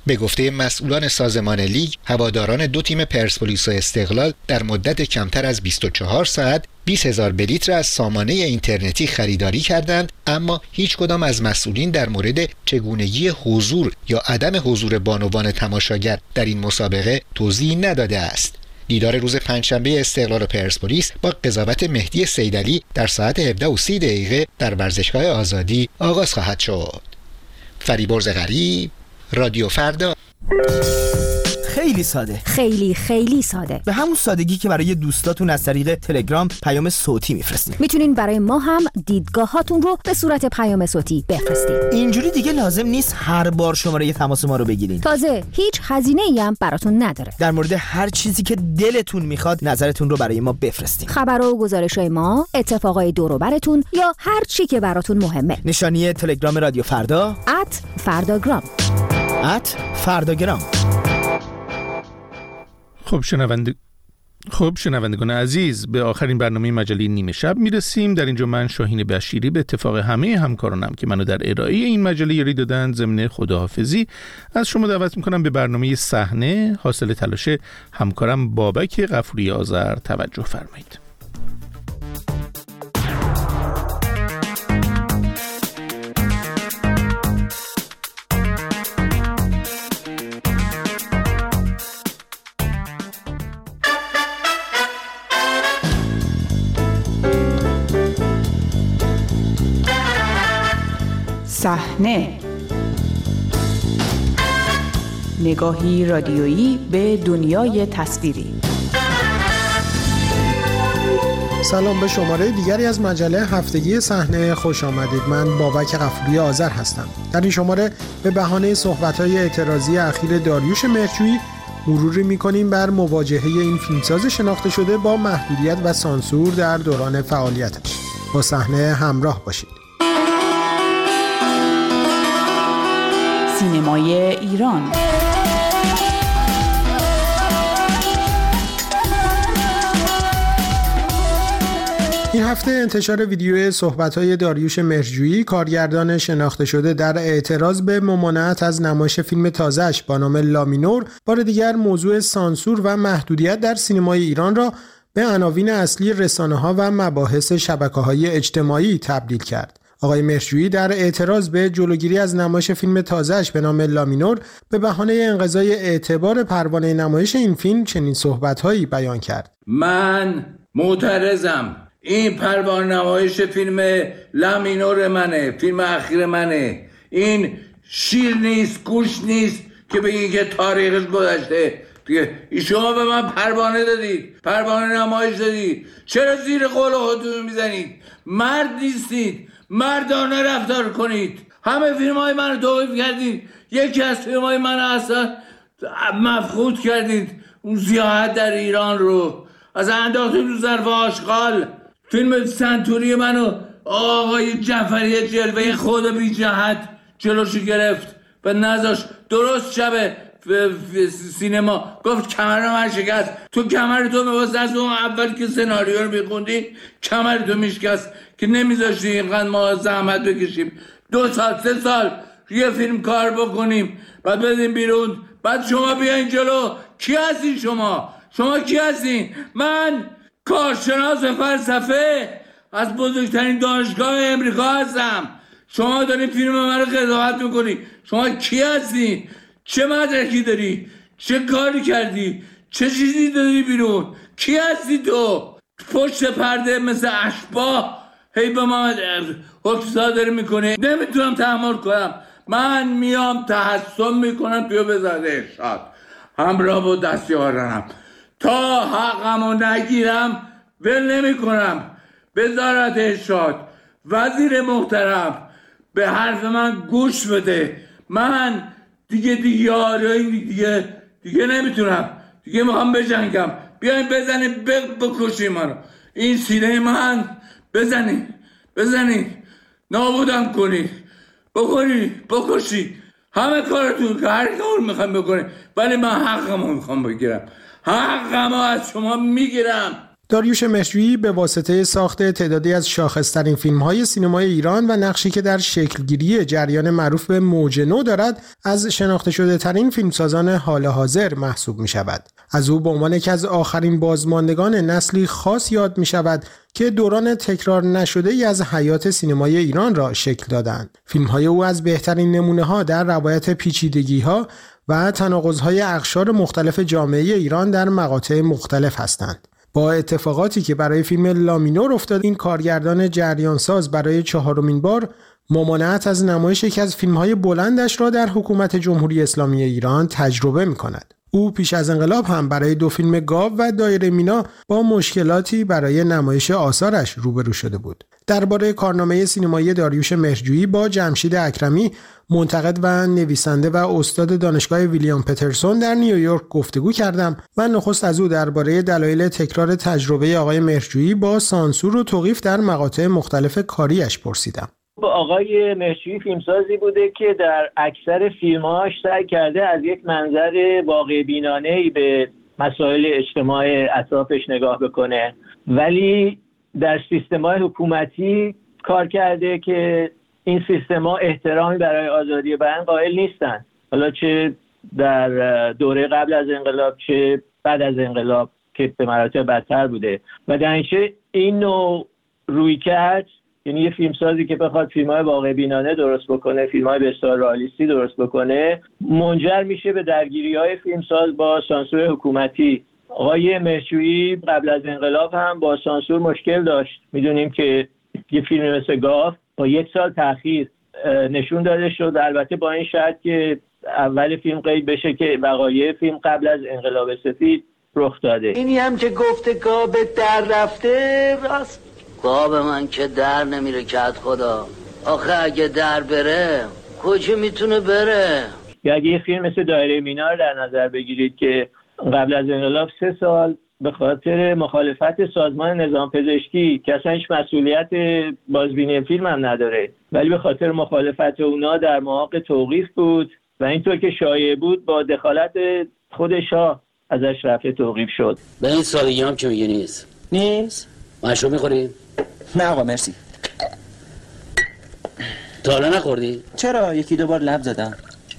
به گفته مسئولان سازمان لیگ، هواداران دو تیم پرسپولیس و استقلال در مدت کمتر از بیست و چهار ساعت بیست هزار بلیت را از سامانه اینترنتی خریداری کردند، اما هیچ کدام از مسئولین در مورد چگونگی حضور یا عدم حضور بانوان تماشاگر در این مسابقه توضیح نداده است. دیدار روز پنجشنبه استقلال و پرسپولیس با قضاوت مهدی سیدعلی در ساعت هفده و سی دقیقه در ورزشگاه آزادی آغاز خواهد شد. فریبرز غریب، رادیو فردا. خیلی ساده، خیلی خیلی ساده، به همون سادگی که برای دوستاتون از طریق تلگرام پیام صوتی میفرستین. میتونین برای ما هم دیدگاهاتون رو به صورت پیام صوتی بفرستین. اینجوری دیگه لازم نیست هر بار شماره تماس ما رو بگیرین. تازه هیچ هزینه‌ای هم براتون نداره. در مورد هر چیزی که دلتون میخواد نظرتون رو برای ما بفرستین. خبر و گزارش‌های ما، اتفاقای دور و براتون یا هر چی که براتون مهمه. نشانی تلگرام رادیو فردا ات فرداگرام ات فرداگرام. خب شنونده خب شنوندگان عزیز، به آخرین برنامه مجله نیمه شب میرسیم. در اینجا من شاهین بشیری به اتفاق همه همکارانم که منو در ارائه این مجله یاری دادن ضمن خداحافظی از شما دعوت میکنم به برنامه صحنه حاصل تلاش همکارم بابک غفوری آذر توجه فرمایید. صحنه، نگاهی رادیویی به دنیای تصویری. سلام، به شماره دیگری از مجله هفتگی صحنه خوش آمدید. من بابک غفوری آذر هستم. در این شماره به بهانه صحبت‌های اعتراضی اخیر داریوش مهرجویی مروری می‌کنیم بر مواجهه این فیلمساز شناخته شده با محدودیت و سانسور در دوران فعالیتش. با صحنه همراه باشید. سینمای ایران. این هفته انتشار ویدیو صحبت‌های داریوش مهرجویی، کارگردان شناخته شده در اعتراض به ممانعت از نمایش فیلم تازه‌اش با نام لامینور، بار دیگر موضوع سانسور و محدودیت در سینمای ایران را به عناوین اصلی رسانه‌ها و مباحث شبکه‌های اجتماعی تبدیل کرد. آقای مهرجویی در اعتراض به جلوگیری از نمایش فیلم تازه‌اش به نام لامینور به بهانه انقضای اعتبار پروانه نمایش این فیلم چنین صحبت‌هایی بیان کرد. من معترضم. این پروانه نمایش فیلم لامینور منه، فیلم اخیر منه. این شیر نیست، گوش نیست که بگی که تاریخش گذشته. دیگه شما به من پروانه دادید، پروانه نمایش دادید، چرا زیر قول خودتون میزنید؟ مرد نیستید، مردانه رفتار کنید. همه فیلم های من رو توقیف کردید، یکی از فیلم های من اصلا مفقود کردید، اون سیاحت در ایران رو از انداختید رو ظرف آشغال. فیلم سنتوری منو آقای جعفری جلوه خود بی جهت جلوشو گرفت و نذاش. درست شبه سینما گفت کمر من شکست. تو کمر تو می‌واسه از اون اول که سناریو رو می‌خوندی کمر تو میشکست که نمیذاشتی اینقدر ما زحمت بکشیم دو سال سه سال یه فیلم کار بکنیم بعد بدیم بیرون، بعد شما بیاین جلو. کی هستین شما؟ شما کی هستین؟ من کارشناس فلسفه از بزرگترین دانشگاه امریکا هستم. شما دارین فیلم من رو قضاوت میکنی. شما کی هستین؟ چه مدرکی داری؟ چه کاری کردی؟ چه چیزی داری بیرون؟ کی هستی تو؟ پشت پرده مثل اشباح هی به ما حکم صادر میکنه. نمیتونم تحمل کنم. من میام تحسن میکنم توی وزارت ارشاد همراه با دستیارانم تا حقمو نگیرم ول نمیکنم. وزارت ارشاد، وزیر محترم، به حرف من گوش بده. من دیگه دیگه آره دیگه دیگه نمیتونم، دیگه میخوام بجنگم. بیاین بزنین بکشین منو. این سینه من بزنین بزنین نابودم کنین، بکنین بکشین. همه کارتون که هر کار میخوام بکنین، ولی من حقمو میخوام بگیرم. حقمو از شما میگیرم. داریوش مهرجویی به واسطه ساخت تعدادی از شاخص‌ترین فیلم‌های سینمای ایران و نقشی که در شکلگیری جریان معروف به موج نو دارد، از شناخته شده ترین فیلمسازان حال حاضر محسوب می‌شود. از او به عنوان یکی از آخرین بازماندگان نسلی خاص یاد می‌شود که دوران تکرار نشده‌ای از حیات سینمای ایران را شکل دادند. فیلم‌های او از بهترین نمونه‌ها در روایت پیچیدگی‌ها و تناقض‌های اقشار مختلف جامعه ایران در مقاطع مختلف هستند. با اتفاقاتی که برای فیلم لامینور افتاد، این کارگردان جریانساز برای چهارمین بار ممانعت از نمایش یکی از فیلم‌های بلندش را در حکومت جمهوری اسلامی ایران تجربه می‌کند. او پیش از انقلاب هم برای دو فیلم گاو و دایره مینا با مشکلاتی برای نمایش آثارش روبرو شده بود. درباره کارنامه سینمایی داریوش مهرجویی با جمشید اکرمی، منتقد و نویسنده و استاد دانشگاه ویلیام پترسون در نیویورک گفتگو کردم و نخست از او درباره دلایل تکرار تجربه آقای مهرجویی با سانسور و توقیف در مقاطع مختلف کاریش پرسیدم. آقای مهرجویی فیلمسازی بوده که در اکثر فیلم‌هاش سعی کرده از یک منظر واقع بینانه‌ای به مسائل اجتماع اطرافش نگاه بکنه، ولی در سیستم‌های حکومتی کار کرده که این سیستم‌ها احترامی برای آزادی بیان قائل نیستن، حالا چه در دوره قبل از انقلاب چه بعد از انقلاب که به مراتب بدتر بوده. و در اینچه این نوع رویکرد، یعنی یه فیلمسازی که بخواد فیلم‌های واقع بینانه درست بکنه، فیلم‌های به اصطلاح رئالیستی درست بکنه، منجر میشه به درگیری‌های فیلمساز با سانسور حکومتی. آقای مهرجویی قبل از انقلاب هم با سانسور مشکل داشت. میدونیم که یه فیلم مثل گاو با یک سال تأخیر نشون داده شد، البته با این شرط که اول فیلم قید بشه که وقایع فیلم قبل از انقلاب سفید رخ داده. اینی هم که گفته گاو در رفته، راست گاو من که در نمیره کت خدا. آخه اگه در بره کجا میتونه بره؟ یا اگه یه فیلم مثل دایره مینا در نظر بگیرید که قبل از انقلاب سه سال به خاطر مخالفت سازمان نظام پزشکی که اصلا هیچ مسئولیت بازبینی فیلم هم نداره، ولی به خاطر مخالفت اونا در محاق توقیف بود و اینطور که شایع بود با دخالت خود شاه ازش رفع توقیف شد. به این سادگی هم که میگه نیست نیست مشروب میخوری؟ نه آقا مرسی. تا حالا نخوردی؟ چرا؟ یکی دو بار لب زدم.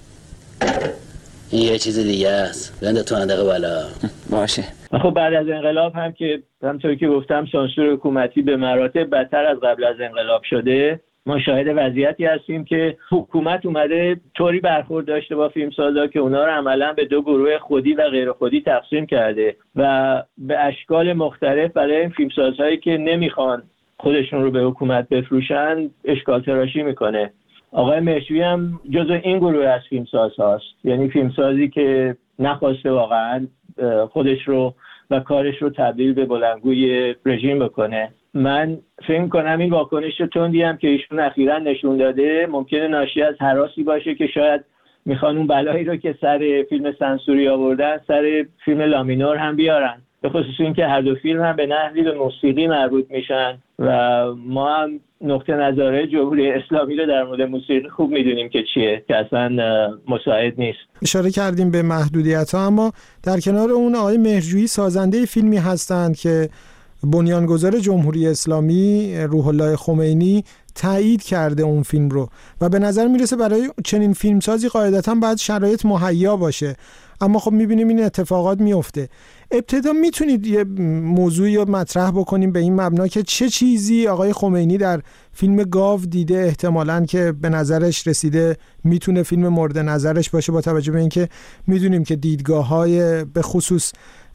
این یه چیز دیگه است، بنده تو اندقه بالا. باشه. خب بعد از انقلاب هم که همطور که گفتم سانسور حکومتی به مراتب بدتر از قبل از انقلاب شده، ما شاهد وضعیتی هستیم که حکومت اومده طوری برخورد داشته با فیلمسازا که اونا رو عملا به دو گروه خودی و غیر خودی تقسیم کرده و به اشکال مختلف برای این فیلمسازهایی که نمیخوان خودشون رو به حکومت بفروشن اشکال تراشی میکنه. آقای مهرجویی هم جزو این گروه از فیلمساز هاست، یعنی فیلمسازی که نخواسته واقعا خودش رو و کارش رو تبدیل به بلندگوی رژیم بکنه. من فکر کنم این واکنش تندی هم که ایشون اخیراً نشون داده ممکنه ناشی از هراسی باشه که شاید میخوان اون بلایی رو که سر فیلم سانسوری آوردن سر فیلم لامینور هم بیارن، به خصوص این که هر دو فیلم هم به نحوی به موسیقی مربوط میشن و ما هم نقطه نظر جمهوری اسلامی رو در مورد موسیقی خوب میدونیم که چیه، که اصلا مساعد نیست. اشاره کردیم به محدودیت ها، اما در کنار اون آقای مهرجویی سازنده فیلمی هستند که بنیانگذار جمهوری اسلامی روح الله خمینی تایید کرده اون فیلم رو و به نظر میرسه برای چنین فیلمسازی قاعدتاً باید شرایط مهیا باشه، اما خب میبینیم این اتفاقات میفته. ابتدا میتونید یه موضوعی رو مطرح بکنیم به این مبنا که چه چیزی آقای خمینی در فیلم گاو دیده احتمالاً که به نظرش رسیده میتونه فیلم مورد نظرش باشه، با توجه به اینکه میدونیم که دیدگاه‌های به خصوص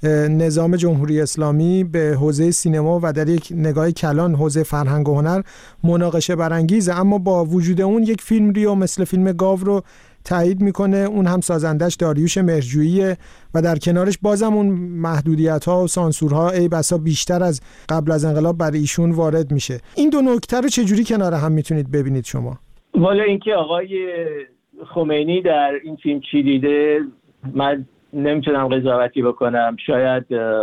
نظام جمهوری اسلامی به حوزه سینما و در یک نگاه کلان حوزه فرهنگ و هنر مناقشه برانگیزه، اما با وجود اون یک فیلم ریو مثل فیلم گاو رو تایید میکنه، اون هم سازندش داریوش مهرجویی و در کنارش بازم اون محدودیت‌ها و سانسورها ای بسا بیشتر از قبل از انقلاب بر ایشون وارد میشه. این دو نکته رو چجوری کنار هم میتونید ببینید شما؟ والا اینکه آقای خمینی در این فیلم چی دیده من نمیتونم قضاوتی بکنم. شاید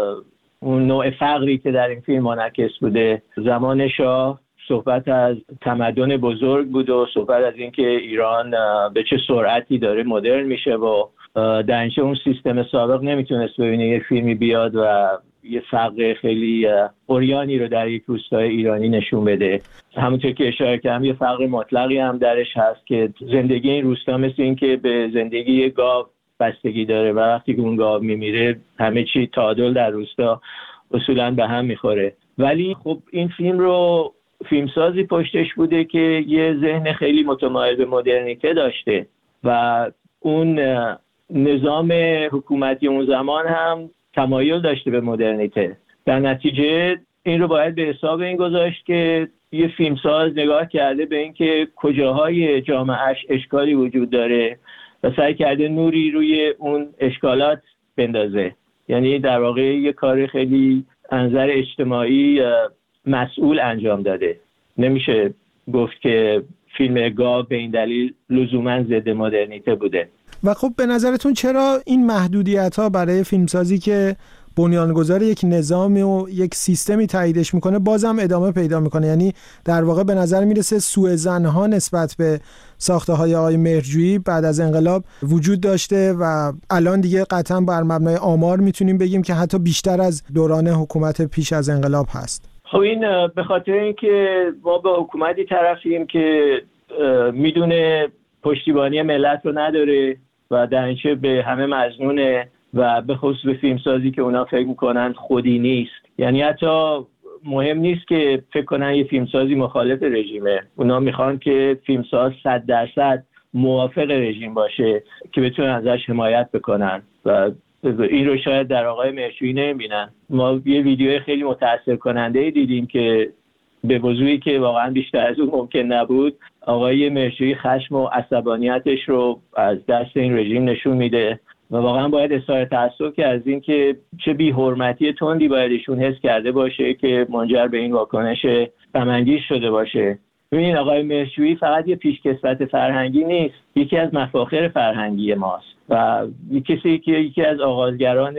اون نوع فقری که در این فیلم منعکس بوده، زمان شاه صحبت از تمدن بزرگ بود و صحبت از اینکه ایران به چه سرعتی داره مدرن میشه و در اینجا اون سیستم سابق نمیتونست ببینه یه فیلمی بیاد و یه فقر خیلی عریانی رو در یک روستای ایرانی نشون بده. همونطور که اشاره کردم یه فقر مطلقی هم درش هست که زندگی این روستا مثل این که به زندگی گاو بستگی داره و وقتی که اون گاو میمیره همه چی تعادل در روستا اصولاً به هم میخوره. ولی خب این فیلم رو فیلمسازی پشتش بوده که یه ذهن خیلی متمایل به مدرنیته داشته و اون نظام حکومتی اون زمان هم تمایل داشته به مدرنیته. در نتیجه این رو باید به حساب این گذاشت که یه فیلمساز نگاه کرده به این که کجاهای جامعهش اشکالی وجود داره و سعی کرده نوری روی اون اشکالات بندازه. یعنی در واقع یه کار خیلی انظر اجتماعی مسئول انجام داده. نمیشه گفت که فیلم گاو به این دلیل لزوما ضد مدرنیته بوده. و خب به نظرتون چرا این محدودیت‌ها برای فیلمسازی که بنیانگذار یک نظامی و یک سیستمی تاییدش میکنه بازم ادامه پیدا میکنه؟ یعنی در واقع به نظر میرسه سوء ظن‌ها نسبت به ساخته‌های آقای مهرجویی بعد از انقلاب وجود داشته و الان دیگه قطعا بر مبنای آمار میتونیم بگیم که حتی بیشتر از دوران حکومت پیش از انقلاب هست. خب این به خاطر اینکه ما با حکومتی طرفیم که میدونه پشتیبانی ملت رو نداره و در اینچه به همه مظنونه و به خصوص به فیلمسازی که اونا فکر میکنن خودی نیست. یعنی حتی مهم نیست که فکر کنن یه فیلمسازی مخالف رژیمه، اونا میخوان که فیلمساز صد درصد موافق رژیم باشه که بتونن ازش حمایت بکنن و این رو شاید در آقای مهرجویی نمیبینن. ما یه ویدیو خیلی متاثر کننده دیدیم که به وضوحی که واقعا بیشتر از اون ممکن نبود آقای مهرجویی خشم و عصبانیتش رو از دست این رژیم نشون میده و واقعا باید اظهار تأسف که از این که چه بی‌حرمتی تندی باید ایشون حس کرده باشه که منجر به این واکنش غم‌انگیز شده باشه. ببینید آقای مهرجویی فقط یه پیشکسوت فرهنگی نیست، یکی از مفاخر فرهنگی ماست و کسی که یکی از آغازگران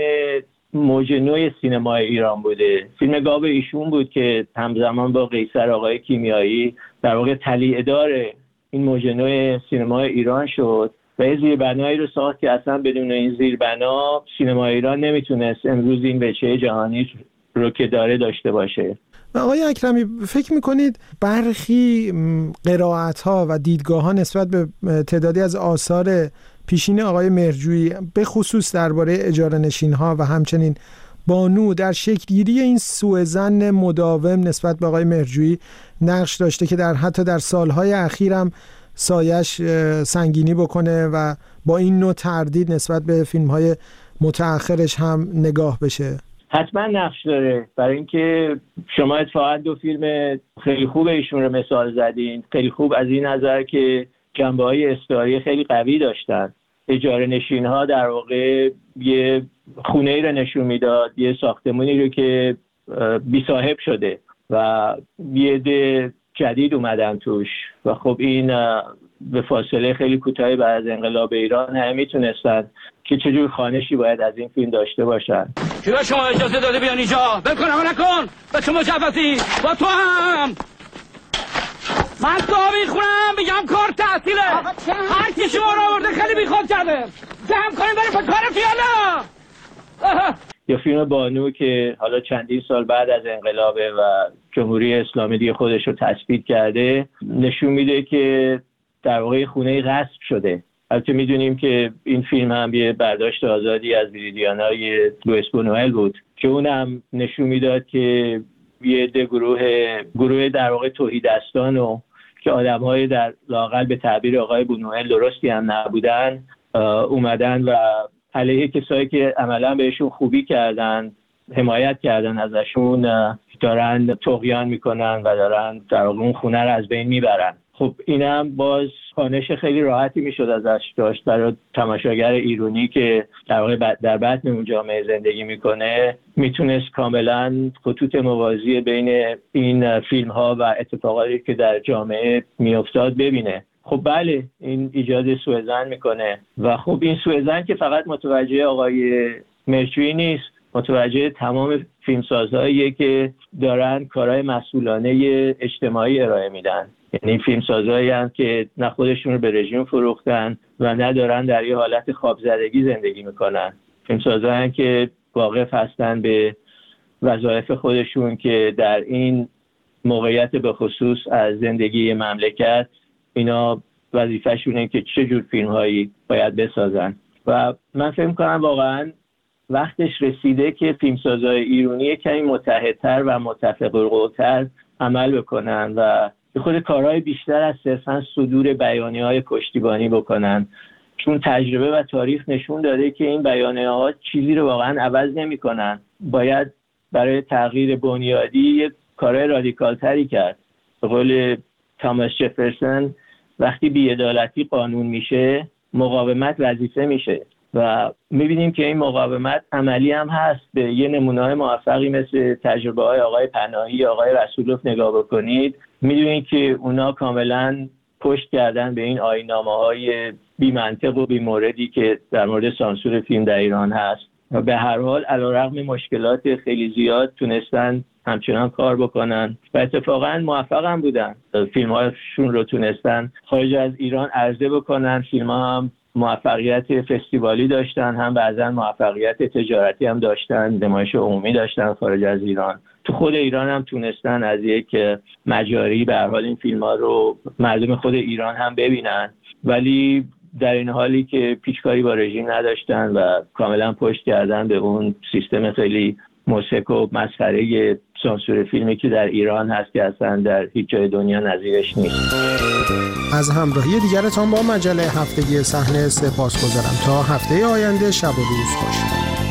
موج نو سینمای ایران بوده. فیلم گاو ایشون بود که همزمان با قیصر آقای کیمیایی در واقع تلیعه‌دار این موج نو سینمای ایران شد و یه زیربنایی رو ساخت که اصلا بدون این زیربنا سینمای ایران نمیتونست امروز این وجهه جهانی رو که داره داشته باشه. و آقای اکرمی فکر میکنید برخی قرائت‌ها و دیدگاه‌ها نسبت به تعدادی از آثار پیشین آقای مهرجویی به خصوص درباره اجاره نشین‌ها و همچنین بانو در شکل‌گیری این سوء ظن مداوم نسبت به آقای مهرجویی نقش داشته که در حتی در سالهای اخیر هم سایش سنگینی بکنه و با این نوع تردید نسبت به فیلم‌های متأخرش هم نگاه بشه؟ حتما نقش داره، برای اینکه شما اتفاقا دو فیلم خیلی خوب ایشون رو مثال زدین، خیلی خوب از این نظر که جنبه‌های استعاری خیلی قوی داشتن. اجاره نشین‌ها در واقع یه خونه‌ای رو نشون میداد، یه ساختمانی رو که بی صاحب شده و یه عده جدید اومدن توش و خب این به فاصله خیلی کوتاهی بعد از انقلاب ایران همه میتونستن که چجور خوانشی باید از این فیلم داشته باشن. کی به شما اجازه داده بیان اینجا؟ بکنم نکن به تو مجوزی با تو هم من داوی خونم میگم کار تحصیله هر کی شما رو آورده خیلی بیخود کرده جمع کنیم بریم به کار فیالا. یا فیلم بانو که حالا چندین سال بعد از انقلابه و جمهوری اسلامی دیگه خودش رو تثبیت کرده نشون میده که در واقع خونه غصب شده. البته میدونیم که این فیلم هم یه برداشت آزادی از ویریدیانای لوئیس بونوئل بود که اونم نشون میداد که یه عده گروه گروه در واقع توحیدستان و که آدم‌های در لااقل به تعبیر آقای بونوئل درستی هم نبودن اومدن و علیه کسایی که عملا بهشون خوبی کردن حمایت کردن ازشون دارن طغیان میکنن و دارن در واقع اون خونه رو از بین میبرن. خب اینم باز خوانش خیلی راحتی میشد ازش داشت برای تماشاگر ایرانی که در واقع در بطن اون جامعه زندگی میکنه، میتونست کاملا خطوط موازی بین این فیلم ها و اتفاقاتی که در جامعه میافتاد ببینه. خب بله این ایجاد سوء ظن میکنه و خب این سوء ظن که فقط متوجه آقای مهرجویی نیست، متوجه تمام فیلمسازهاییه که دارن کارهای مسئولانه اجتماعی ارائه میدن. یعنی فیلمسازهایی هم که نه خودشون رو به رژیم فروختن و نه دارن در یه حالت خوابزدگی زندگی میکنن. فیلمسازهایی هم که واقف هستن به وظایف خودشون که در این موقعیت به خصوص از زندگی مملکت اینا وظیفه‌شونه که چه جور فیلم‌هایی باید بسازن. و من فکر می‌کنم واقعاً وقتش رسیده که فیلمسازهای ایرانی کمی متحدتر و متفق‌القول‌تر عمل بکنن و خود کارهای بیشتر از صرفاً صدور بیانیه‌های پشتیبانی بکنن، چون تجربه و تاریخ نشون داده که این بیانیه‌ها چیزی رو واقعاً عوض نمی‌کنن. باید برای تغییر بنیادی یک کارهای رادیکال‌تری کرد. به قول تاماس جفرسون وقتی بی‌عدالتی قانون میشه مقاومت وظیفه میشه و میبینیم که این مقاومت عملی هم هست. به یه نمونه‌های موفقی مثل تجربه های آقای پناهی، آقای رسولوف نگاه بکنید، میدونید که اونا کاملا پشت کردن به این آیین‌نامه‌های بی منطق و بی موردی که در مورد سانسور فیلم در ایران هست و به هر حال علیرغم مشکلات خیلی زیاد تونستن همچنان کار بکنن و اتفاقا موفق هم بودن. فیلم هاشون رو تونستن خارج از ایران عرضه بکنن. فیلم ها هم موفقیت فستیوالی داشتن، هم بعضا موفقیت تجارتی هم داشتن، نمایش عمومی داشتن خارج از ایران. تو خود ایران هم تونستن از یک مجاری به هر حال این فیلم ها رو مردم خود ایران هم ببینن، ولی در این حالی که پیچکاری با رژیم نداشتن و کاملا پشت کردن به اون سیستم خیلی موسیقی و مسخره سانسور فیلمی که در ایران هست که اصلا در هیچ جای دنیا نظیرش نیست. از همراهی دیگرتان با مجله هفتگی صحنه سپاسگزارم. تا هفته آینده شب و روز خوش.